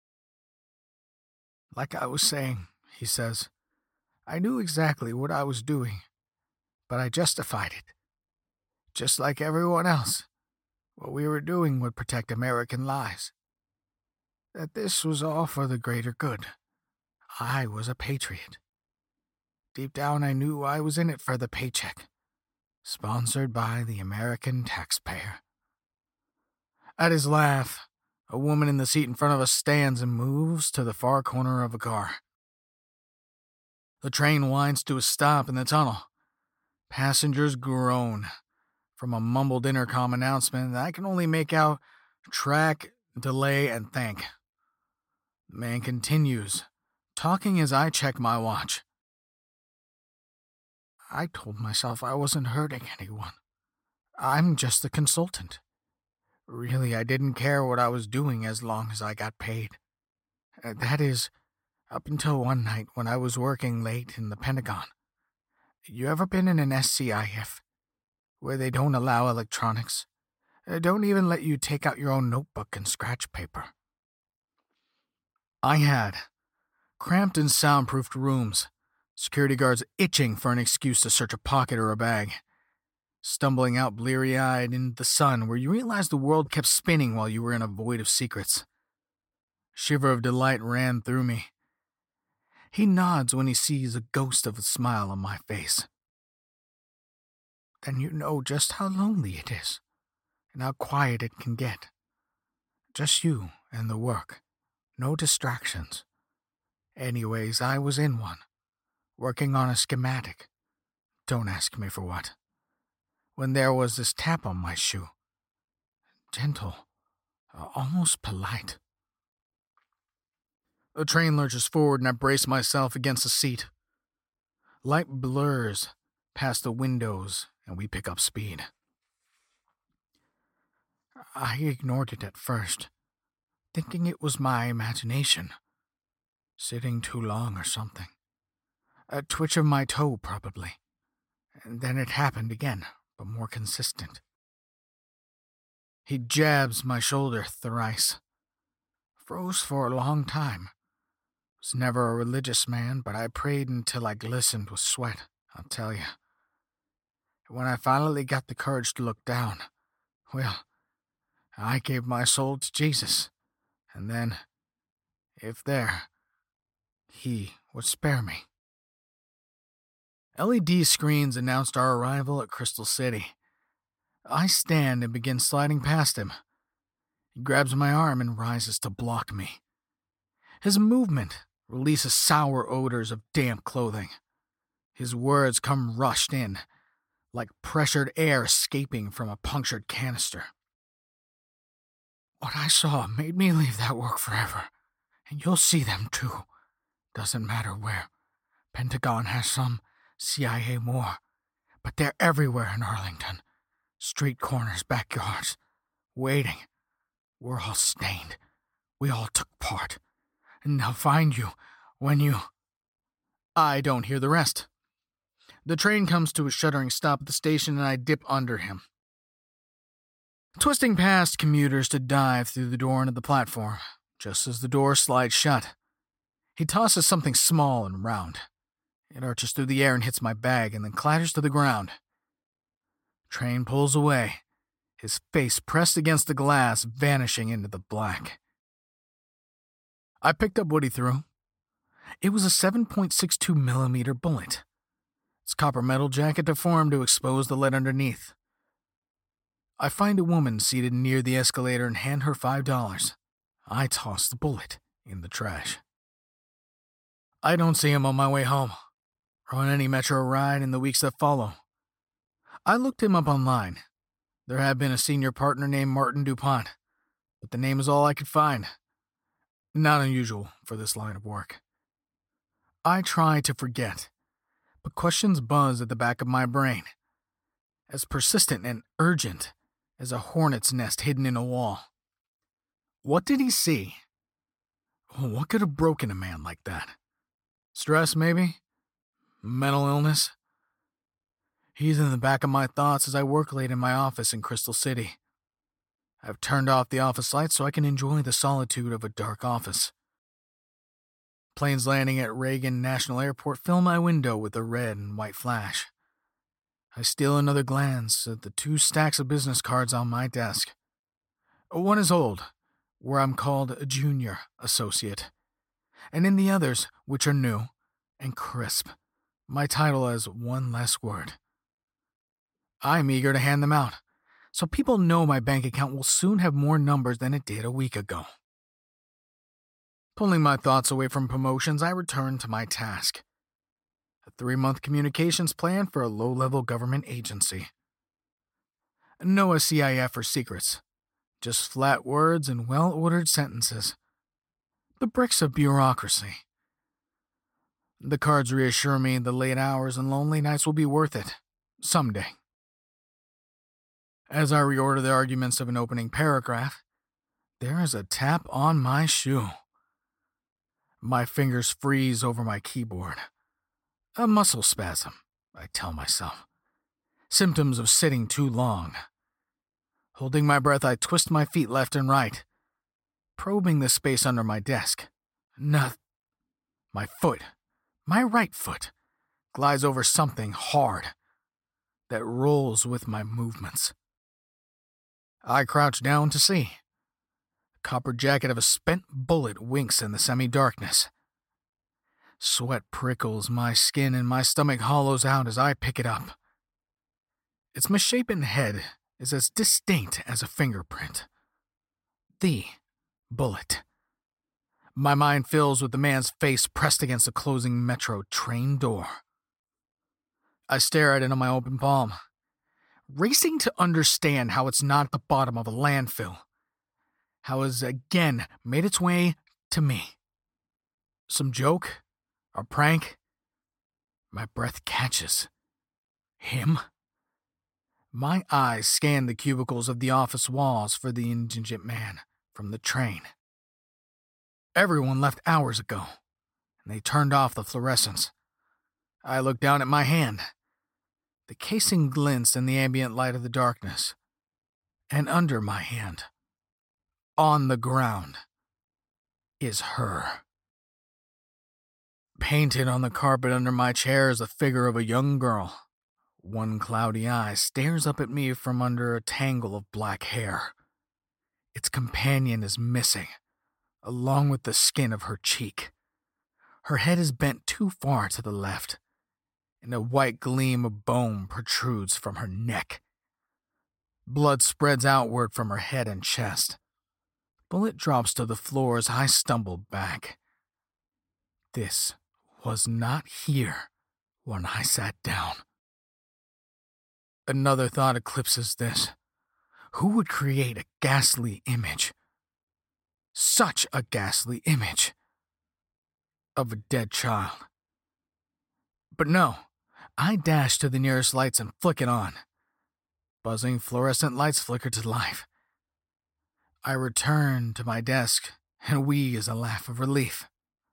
Like I was saying, he says, I knew exactly what I was doing, but I justified it. Just like everyone else, what we were doing would protect American lives. That this was all for the greater good. I was a patriot. Deep down I knew I was in it for the paycheck. Sponsored by the American taxpayer. At his laugh, a woman in the seat in front of us stands and moves to the far corner of a car. The train winds to a stop in the tunnel. Passengers groan. From a mumbled intercom announcement that I can only make out track, delay, and thank. The man continues, talking as I check my watch. I told myself I wasn't hurting anyone. I'm just the consultant. Really, I didn't care what I was doing as long as I got paid. That is, up until one night when I was working late in the Pentagon. You ever been in an SCIF? Where they don't allow electronics? Don't even let you take out your own notebook and scratch paper. I had. Cramped and soundproofed rooms. Security guards itching for an excuse to search a pocket or a bag. Stumbling out bleary-eyed into the sun where you realized the world kept spinning while you were in a void of secrets. A shiver of delight ran through me. He nods when he sees a ghost of a smile on my face. Then you know just how lonely it is, and how quiet it can get. Just you and the work. No distractions. Anyways, I was in one. Working on a schematic. Don't ask me for what. When there was this tap on my shoe. Gentle. Almost polite. The train lurches forward and I brace myself against the seat. Light blurs past the windows and we pick up speed. I ignored it at first, thinking it was my imagination. Sitting too long or something. A twitch of my toe, probably. And then it happened again, but more consistent. He jabs my shoulder thrice. Froze for a long time. Was never a religious man, but I prayed until I glistened with sweat, I'll tell you. When I finally got the courage to look down, well, I gave my soul to Jesus, and then, if there, he would spare me. LED screens announced our arrival at Crystal City. I stand and begin sliding past him. He grabs my arm and rises to block me. His movement releases sour odors of damp clothing. His words come rushed in, like pressured air escaping from a punctured canister. What I saw made me leave that work forever, and you'll see them too. Doesn't matter where. Pentagon has some, CIA more, but they're everywhere in Arlington. Street corners, backyards, waiting. We're all stained. We all took part. And they'll find you when you... I don't hear the rest. The train comes to a shuddering stop at the station and I dip under him. Twisting past commuters to dive through the door into the platform, just as the door slides shut. He tosses something small and round. It arches through the air and hits my bag and then clatters to the ground. Train pulls away, his face pressed against the glass, vanishing into the black. I picked up what he threw. It was a 7.62 millimeter bullet. Its copper metal jacket deformed to expose the lead underneath. I find a woman seated near the escalator and hand her $5. I toss the bullet in the trash. I don't see him on my way home, or on any metro ride in the weeks that follow. I looked him up online. There had been a senior partner named Martin DuPont, but the name is all I could find. Not unusual for this line of work. I try to forget, but questions buzz at the back of my brain, as persistent and urgent as a hornet's nest hidden in a wall. What did he see? What could have broken a man like that? Stress, maybe? Mental illness? He's in the back of my thoughts as I work late in my office in Crystal City. I've turned off the office lights so I can enjoy the solitude of a dark office. Planes landing at Reagan National Airport fill my window with a red and white flash. I steal another glance at the 2 stacks of business cards on my desk. One is old, where I'm called a junior associate, and in the others, which are new and crisp, my title has one less word. I'm eager to hand them out, so people know my bank account will soon have more numbers than it did a week ago. Pulling my thoughts away from promotions, I return to my task. A 3-month communications plan for a low-level government agency. No SCIF or secrets, just flat words and well-ordered sentences. The bricks of bureaucracy. The cards reassure me the late hours and lonely nights will be worth it, someday. As I reorder the arguments of an opening paragraph, there is a tap on my shoe. My fingers freeze over my keyboard. A muscle spasm, I tell myself. Symptoms of sitting too long. Holding my breath, I twist my feet left and right, probing the space under my desk. My foot, my right foot, glides over something hard that rolls with my movements. I crouch down to see. The copper jacket of a spent bullet winks in the semi-darkness. Sweat prickles my skin and my stomach hollows out as I pick it up. Its misshapen head is as distinct as a fingerprint. The bullet. My mind fills with the man's face pressed against the closing metro train door. I stare at it on my open palm, racing to understand how it's not at the bottom of a landfill. How it's again made its way to me. Some joke? A prank? My breath catches. Him? My eyes scan the cubicles of the office walls for the indigent man from the train. Everyone left hours ago, and they turned off the fluorescents. I look down at my hand. The casing glints in the ambient light of the darkness. And under my hand, on the ground, is her. Painted on the carpet under my chair is the figure of a young girl. One cloudy eye stares up at me from under a tangle of black hair. Its companion is missing, along with the skin of her cheek. Her head is bent too far to the left, and a white gleam of bone protrudes from her neck. Blood spreads outward from her head and chest. Bullet drops to the floor as I stumble back. This was not here when I sat down. Another thought eclipses this. Who would create a ghastly image? Such a ghastly image of a dead child. But no, I dash to the nearest lights and flick it on. Buzzing fluorescent lights flicker to life. I return to my desk and wheeze a laugh of relief.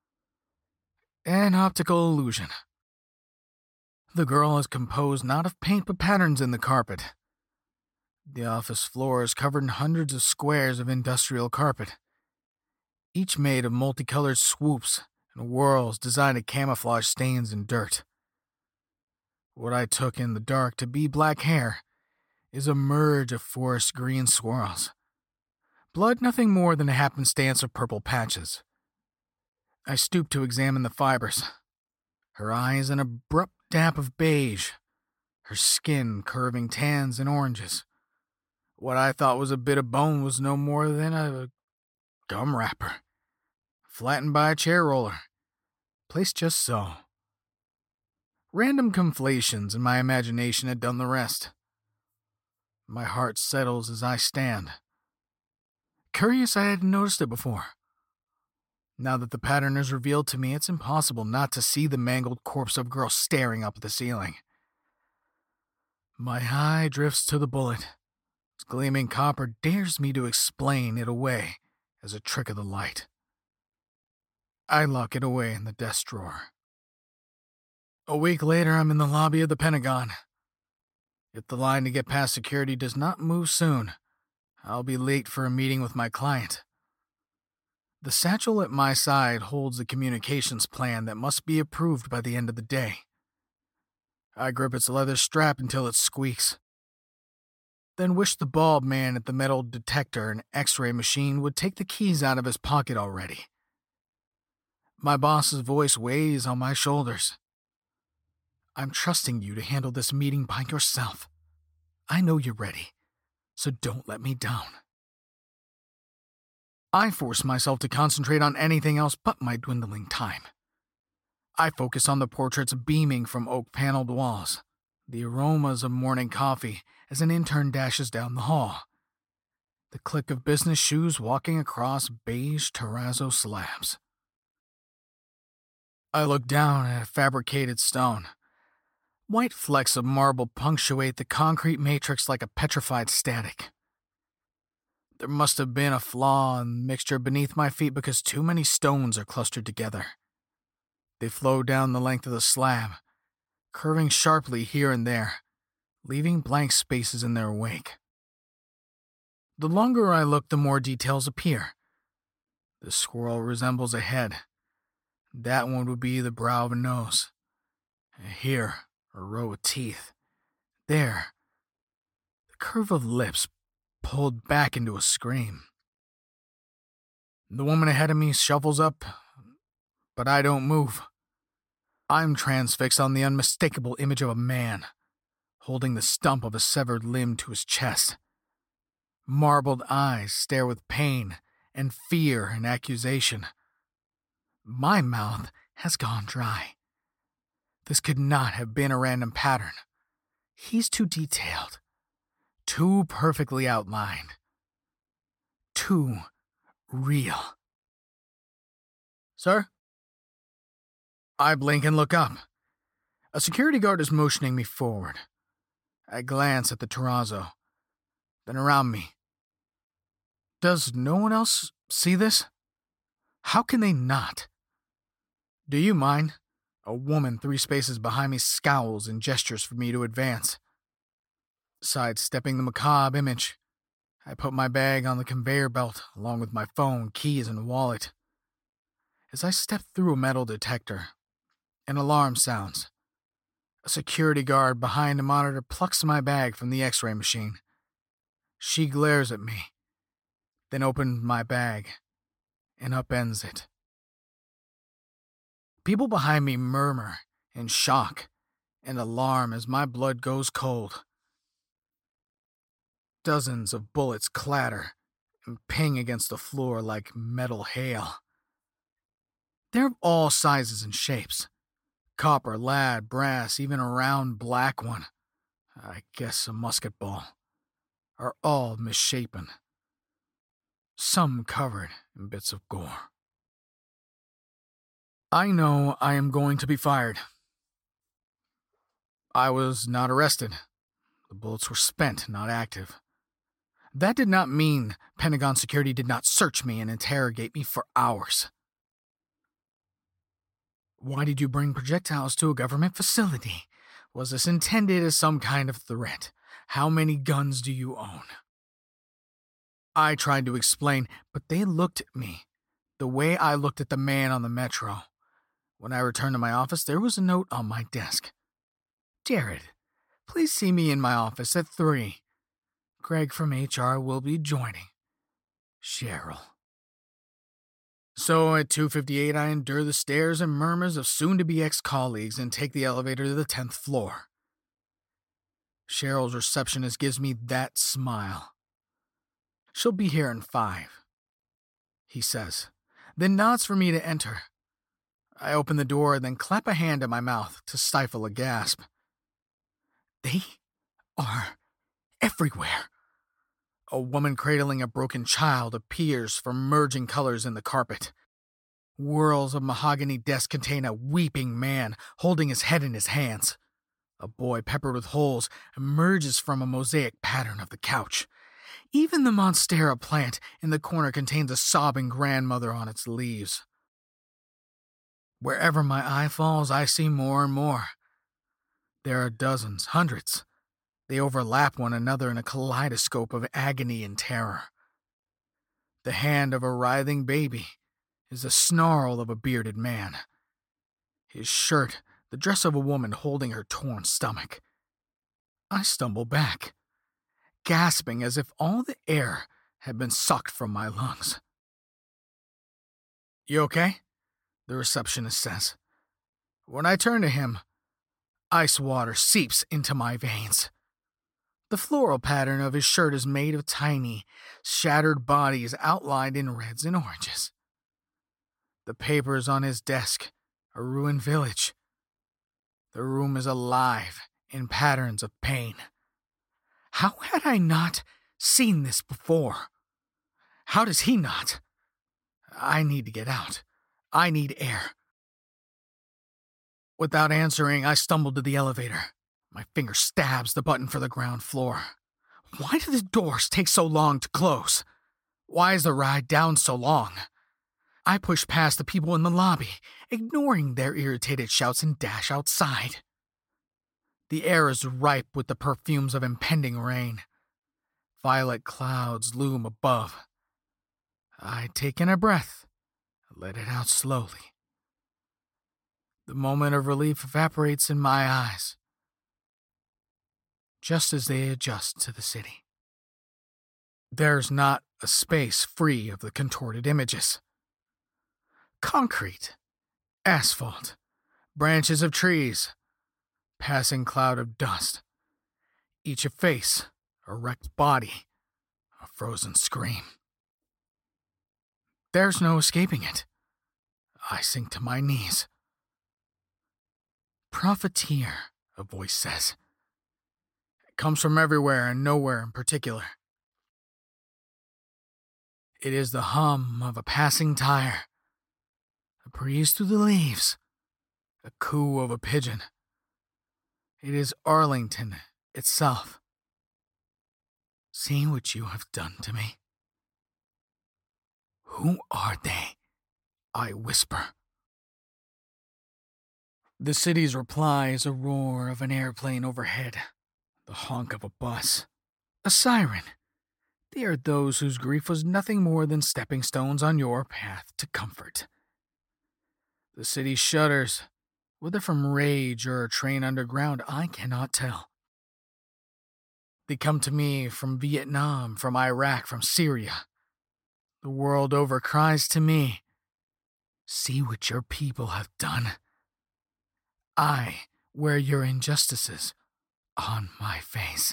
An optical illusion. The girl is composed not of paint but patterns in the carpet. The office floor is covered in hundreds of squares of industrial carpet, each made of multicolored swoops and whirls designed to camouflage stains and dirt. What I took in the dark to be black hair is a merge of forest green swirls. Blood nothing more than a happenstance of purple patches. I stoop to examine the fibers. Her eyes an abrupt dap of beige, her skin curving tans and oranges. What I thought was a bit of bone was no more than a gum wrapper, flattened by a chair roller, placed just so. Random conflations in my imagination had done the rest. My heart settles as I stand. Curious I hadn't noticed it before. Now that the pattern is revealed to me, it's impossible not to see the mangled corpse of a girl staring up at the ceiling. My eye drifts to the bullet. Its gleaming copper dares me to explain it away as a trick of the light. I lock it away in the desk drawer. A week later, I'm in the lobby of the Pentagon. If the line to get past security does not move soon, I'll be late for a meeting with my client. The satchel at my side holds a communications plan that must be approved by the end of the day. I grip its leather strap until it squeaks. Then wish the bald man at the metal detector and X-ray machine would take the keys out of his pocket already. My boss's voice weighs on my shoulders. I'm trusting you to handle this meeting by yourself. I know you're ready, so don't let me down. I force myself to concentrate on anything else but my dwindling time. I focus on the portraits beaming from oak-paneled walls, the aromas of morning coffee as an intern dashes down the hall, the click of business shoes walking across beige terrazzo slabs. I look down at a fabricated stone. White flecks of marble punctuate the concrete matrix like a petrified static. There must have been a flaw in the mixture beneath my feet because too many stones are clustered together. They flow down the length of the slab, curving sharply here and there, leaving blank spaces in their wake. The longer I look, the more details appear. The squirrel resembles a head. That one would be the brow of a nose. Here, a row of teeth. There, the curve of lips pulled back into a scream. The woman ahead of me shuffles up, but I don't move. I'm transfixed on the unmistakable image of a man, holding the stump of a severed limb to his chest. Marbled eyes stare with pain and fear and accusation. My mouth has gone dry. This could not have been a random pattern. He's too detailed, too perfectly outlined, too real. Sir? I blink and look up. A security guard is motioning me forward. I glance at the terrazzo, then around me. Does no one else see this? How can they not? Do you mind? A woman 3 spaces behind me scowls and gestures for me to advance. Sidestepping the macabre image, I put my bag on the conveyor belt along with my phone, keys, and wallet. As I step through a metal detector, an alarm sounds. A security guard behind a monitor plucks my bag from the X-ray machine. She glares at me, then opens my bag and upends it. People behind me murmur in shock and alarm as my blood goes cold. Dozens of bullets clatter and ping against the floor like metal hail. They're of all sizes and shapes. Copper, lead, brass, even a round black one, I guess a musket ball, are all misshapen. Some covered in bits of gore. I know I am going to be fired. I was not arrested. The bullets were spent, not active. That did not mean Pentagon security did not search me and interrogate me for hours. Why did you bring projectiles to a government facility? Was this intended as some kind of threat? How many guns do you own? I tried to explain, but they looked at me the way I looked at the man on the metro. When I returned to my office, there was a note on my desk. Jared, please see me in my office at 3. Greg from HR will be joining. Cheryl. So at 2:58, I endure the stares and murmurs of soon-to-be ex-colleagues and take the elevator to the 10th floor. Cheryl's receptionist gives me that smile. She'll be here in 5, he says, then nods for me to enter. I open the door and then clap a hand at my mouth to stifle a gasp. They are everywhere. A woman cradling a broken child appears from merging colors in the carpet. Whirls of mahogany desks contain a weeping man holding his head in his hands. A boy peppered with holes emerges from a mosaic pattern of the couch. Even the Monstera plant in the corner contains a sobbing grandmother on its leaves. Wherever my eye falls, I see more and more. There are dozens, hundreds. They overlap one another in a kaleidoscope of agony and terror. The hand of a writhing baby is the snarl of a bearded man. His shirt, the dress of a woman holding her torn stomach. I stumble back, gasping as if all the air had been sucked from my lungs. You okay? The receptionist says. When I turn to him, ice water seeps into my veins. The floral pattern of his shirt is made of tiny, shattered bodies outlined in reds and oranges. The papers on his desk, a ruined village. The room is alive in patterns of pain. How had I not seen this before? How does he not? I need to get out. I need air. Without answering, I stumble to the elevator. My finger stabs the button for the ground floor. Why do the doors take so long to close? Why is the ride down so long? I push past the people in the lobby, ignoring their irritated shouts, and dash outside. The air is ripe with the perfumes of impending rain. Violet clouds loom above. I take in a breath, let it out slowly. The moment of relief evaporates in my eyes, just as they adjust to the city. There's not a space free of the contorted images. Concrete, asphalt, branches of trees, passing cloud of dust, each a face, a wrecked body, a frozen scream. There's no escaping it. I sink to my knees. Profiteer, a voice says. It comes from everywhere and nowhere in particular. It is the hum of a passing tire, a breeze through the leaves, a coo of a pigeon, It is Arlington itself. See what you have done to me. Who are they? I whisper. The city's reply is a roar of an airplane overhead, the honk of a bus, a siren. They are those whose grief was nothing more than stepping stones on your path to comfort. The city shudders, whether from rage or a train underground, I cannot tell. They come to me from Vietnam, from Iraq, from Syria. The world over cries to me, see what your people have done. I wear your injustices on my face.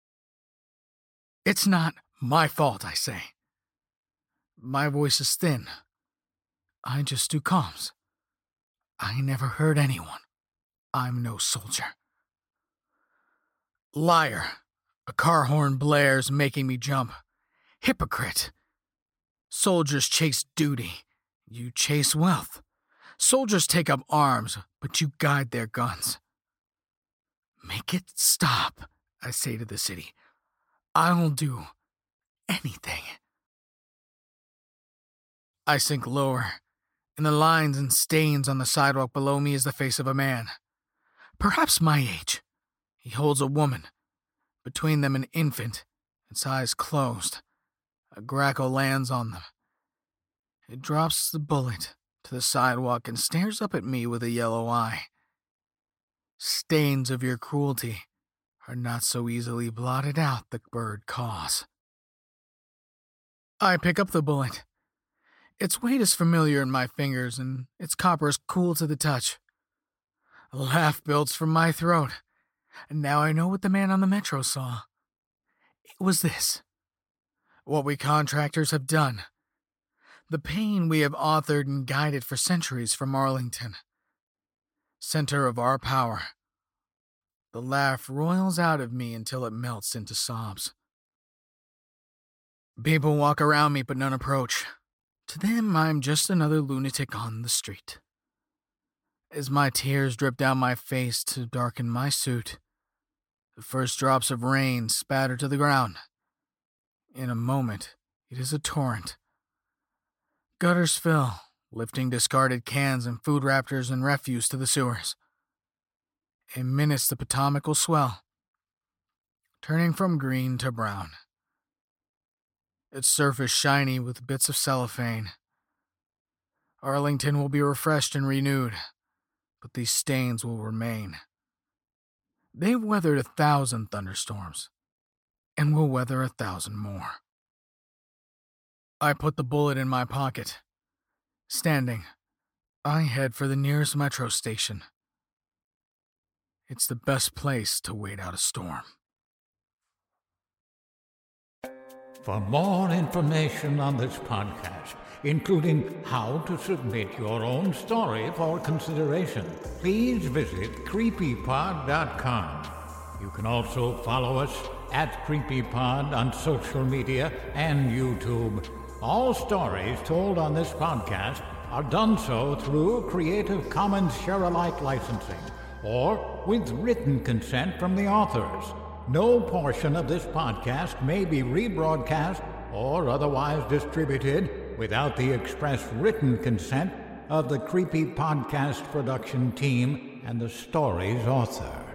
It's not my fault, I say. My voice is thin. I just do comms. I never hurt anyone. I'm no soldier. Liar. A car horn blares, making me jump. Hypocrite. Soldiers chase duty. You chase wealth. Soldiers take up arms, but you guide their guns. Make it stop, I say to the city. I will do anything. I sink lower. In the lines and stains on the sidewalk below me is the face of a man. Perhaps my age. He holds a woman. Between them an infant, its eyes closed. A grackle lands on them. It drops the bullet to the sidewalk and stares up at me with a yellow eye. Stains of your cruelty are not so easily blotted out, the bird caws. I pick up the bullet. Its weight is familiar in my fingers, and its copper is cool to the touch. A laugh builds from my throat, and now I know what the man on the metro saw. It was this. What we contractors have done. The pain we have authored and guided for centuries from Arlington. Center of our power. The laugh roils out of me until it melts into sobs. People walk around me, but none approach. To them, I'm just another lunatic on the street. As my tears drip down my face to darken my suit, the first drops of rain spatter to the ground. In a moment, it is a torrent. Gutters fill, lifting discarded cans and food raptors and refuse to the sewers. In minutes, the Potomac will swell, turning from green to brown. Its surface shiny with bits of cellophane. Arlington will be refreshed and renewed, but these stains will remain. They've weathered 1,000 thunderstorms, and will weather 1,000 more. I put the bullet in my pocket. Standing, I head for the nearest metro station. It's the best place to wait out a storm. For more information on this podcast, including how to submit your own story for consideration, please visit creepypod.com. You can also follow us at CreepyPod on social media and YouTube. All stories told on this podcast are done so through Creative Commons Share-alike licensing or with written consent from the authors. No portion of this podcast may be rebroadcast or otherwise distributed without the express written consent of the Creepy Podcast production team and the story's author.